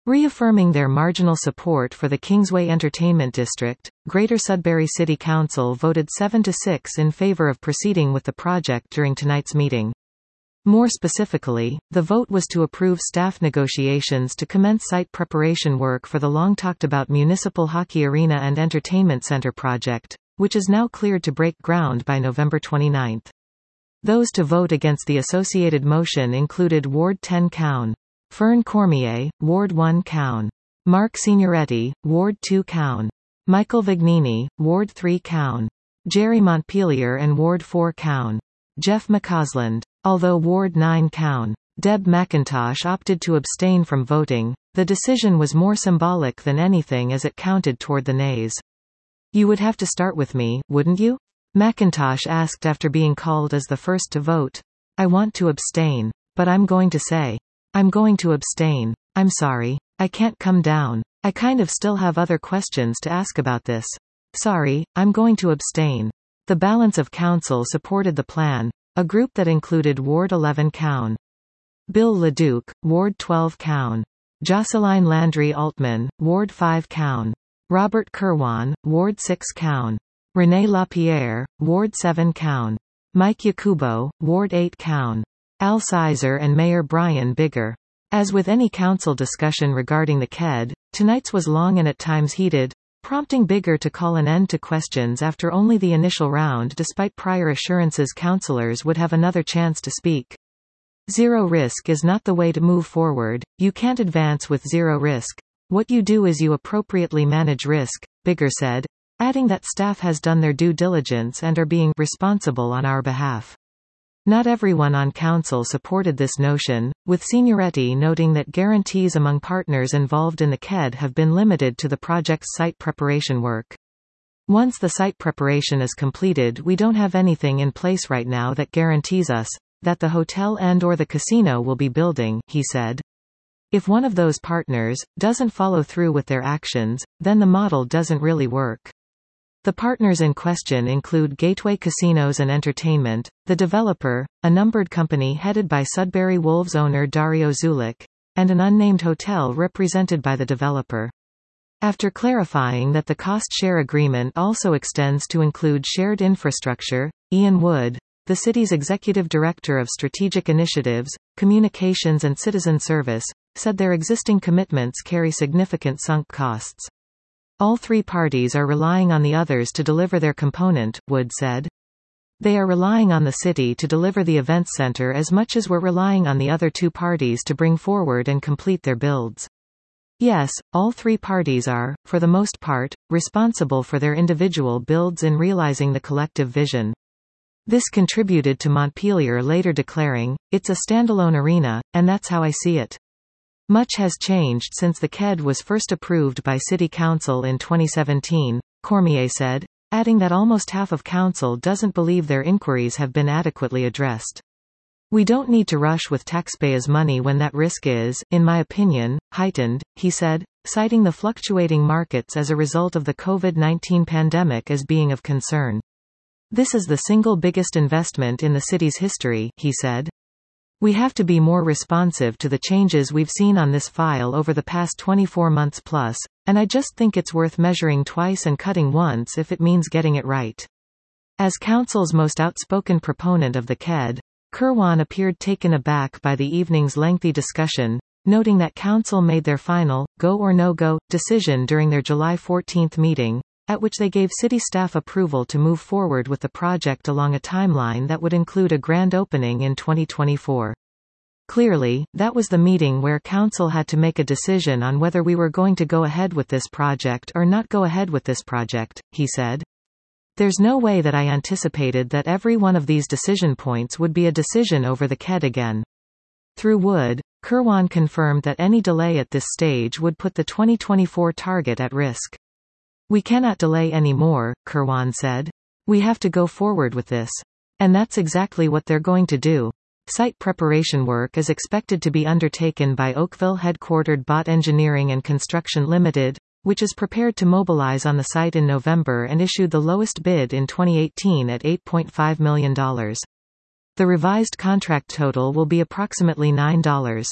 Reaffirming their marginal support for the Kingsway Entertainment District, Greater Sudbury City Council voted 7-6 in favor of proceeding with the project during tonight's meeting. More specifically, the vote was to approve staff negotiations to commence site preparation work for the long-talked-about Municipal Hockey Arena and Entertainment Center project, which is now cleared to break ground by November 29. Those to vote against the associated motion included Ward 10 Cown. Fern Cormier, Ward 1 Cown. Mark Signoretti, Ward 2 Cown. Michael Vignini, Ward 3 Cown. Jerry Montpelier and Ward 4 Cown. Jeff McCausland. Although Ward 9 Cown. Deb McIntosh opted to abstain from voting, the decision was more symbolic than anything as it counted toward the nays. "You would have to start with me, wouldn't you?" McIntosh asked after being called as the first to vote. "I want to abstain. But I'm going to say. I'm going to abstain. I'm sorry. I can't come down. I kind of still have other questions to ask about this. Sorry, I'm going to abstain." The balance of council supported the plan, a group that included Ward 11 Cown. Bill Leduc, Ward 12 Cown. Jocelyn Landry Altman, Ward 5 Cown. Robert Kirwan, Ward 6 Cown. Renee LaPierre, Ward 7 Cown. Mike Yakubo, Ward 8 Cown. Al Sizer and Mayor Brian Bigger. As with any council discussion regarding the KED, tonight's was long and at times heated, prompting Bigger to call an end to questions after only the initial round despite prior assurances councillors would have another chance to speak. Zero risk is not the way to move forward. You can't advance with zero risk. What you do is you appropriately manage risk, Bigger said, adding that staff has done their due diligence and are being responsible on our behalf. Not everyone on council supported this notion, with Signoretti noting that guarantees among partners involved in the KED have been limited to the project's site preparation work. "Once the site preparation is completed, we don't have anything in place right now that guarantees us that the hotel and/or the casino will be building," he said. "If one of those partners doesn't follow through with their actions, then the model doesn't really work." The partners in question include Gateway Casinos and Entertainment, the developer, a numbered company headed by Sudbury Wolves owner Dario Zulik, and an unnamed hotel represented by the developer. After clarifying that the cost-share agreement also extends to include shared infrastructure, Ian Wood, the city's executive director of strategic initiatives, communications and citizen service, said their existing commitments carry significant sunk costs. "All three parties are relying on the others to deliver their component," Wood said. "They are relying on the city to deliver the events center as much as we're relying on the other two parties to bring forward and complete their builds. Yes, all three parties are, for the most part, responsible for their individual builds in realizing the collective vision." This contributed to Montpelier later declaring, "It's a standalone arena, and that's how I see it." Much has changed since the KED was first approved by City Council in 2017, Cormier said, adding that almost half of Council doesn't believe their inquiries have been adequately addressed. "We don't need to rush with taxpayers' money when that risk is, in my opinion, heightened," he said, citing the fluctuating markets as a result of the COVID-19 pandemic as being of concern. "This is the single biggest investment in the city's history," he said. "We have to be more responsive to the changes we've seen on this file over the past 24 months plus, and I just think it's worth measuring twice and cutting once if it means getting it right." As Council's most outspoken proponent of the KED, Kirwan appeared taken aback by the evening's lengthy discussion, noting that Council made their final, go or no-go, decision during their July 14 meeting, at which they gave city staff approval to move forward with the project along a timeline that would include a grand opening in 2024. Clearly, that was the meeting where Council had to make a decision on whether we were going to go ahead with this project or not go ahead with this project, he said. "There's no way that I anticipated that every one of these decision points would be a decision over the KED again." Through Wood, Kirwan confirmed that any delay at this stage would put the 2024 target at risk. "We cannot delay any more," Kirwan said. "We have to go forward with this. And that's exactly what they're going to do." Site preparation work is expected to be undertaken by Oakville-headquartered Bott Engineering and Construction Limited, which is prepared to mobilize on the site in November and issued the lowest bid in 2018 at $8.5 million. The revised contract total will be approximately $9.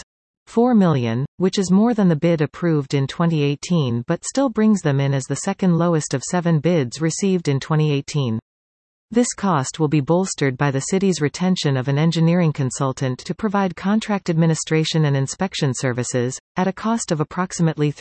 $4 million, which is more than the bid approved in 2018 but still brings them in as the second lowest of 7 bids received in 2018. This cost will be bolstered by the city's retention of an engineering consultant to provide contract administration and inspection services, at a cost of approximately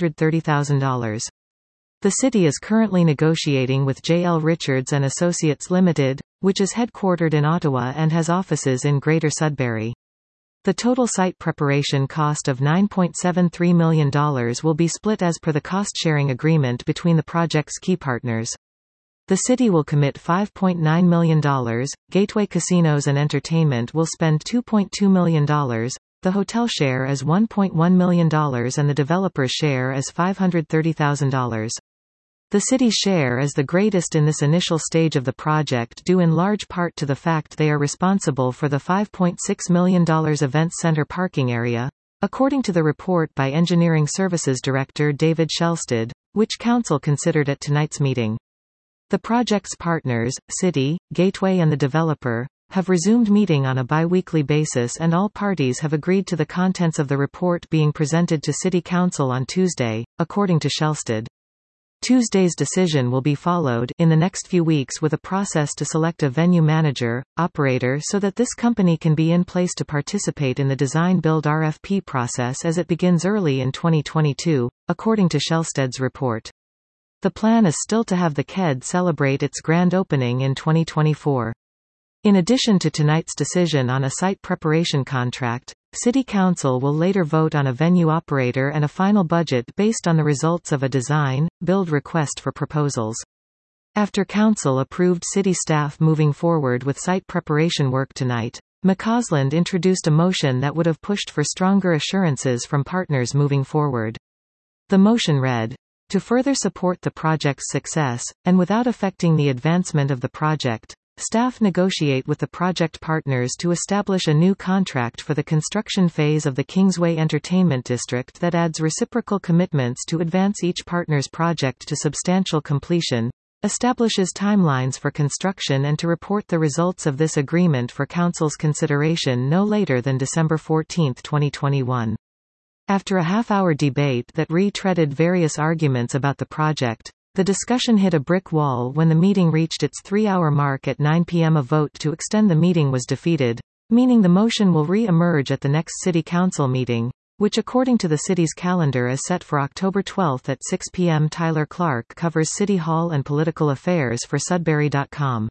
$330,000. The city is currently negotiating with J.L. Richards & Associates Limited, which is headquartered in Ottawa and has offices in Greater Sudbury. The total site preparation cost of $9.73 million will be split as per the cost-sharing agreement between the project's key partners. The city will commit $5.9 million, Gateway Casinos and Entertainment will spend $2.2 million, the hotel share is $1.1 million and the developer's share is $530,000. The city's share is the greatest in this initial stage of the project due in large part to the fact they are responsible for the $5.6 million events center parking area, according to the report by Engineering Services Director David Shelsted, which Council considered at tonight's meeting. The project's partners, City, Gateway and the developer, have resumed meeting on a bi-weekly basis and all parties have agreed to the contents of the report being presented to City Council on Tuesday, according to Shelsted. Tuesday's decision will be followed in the next few weeks with a process to select a venue manager, operator so that this company can be in place to participate in the design-build RFP process as it begins early in 2022, according to Shelsted's report. The plan is still to have the KED celebrate its grand opening in 2024. In addition to tonight's decision on a site preparation contract, City Council will later vote on a venue operator and a final budget based on the results of a design-build request for proposals. After Council approved City staff moving forward with site preparation work tonight, McCausland introduced a motion that would have pushed for stronger assurances from partners moving forward. The motion read, "To further support the project's success, and without affecting the advancement of the project, staff negotiate with the project partners to establish a new contract for the construction phase of the Kingsway Entertainment District that adds reciprocal commitments to advance each partner's project to substantial completion, establishes timelines for construction and to report the results of this agreement for Council's consideration no later than December 14, 2021. After a half-hour debate that retreaded various arguments about the project, the discussion hit a brick wall when the meeting reached its 3-hour mark at 9 p.m. A vote to extend the meeting was defeated, meaning the motion will re-emerge at the next City Council meeting, which according to the city's calendar is set for October 12 at 6 p.m. Tyler Clark covers City Hall and political affairs for Sudbury.com.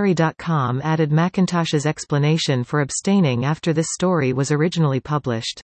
Sudbury.com added McIntosh's explanation for abstaining after this story was originally published.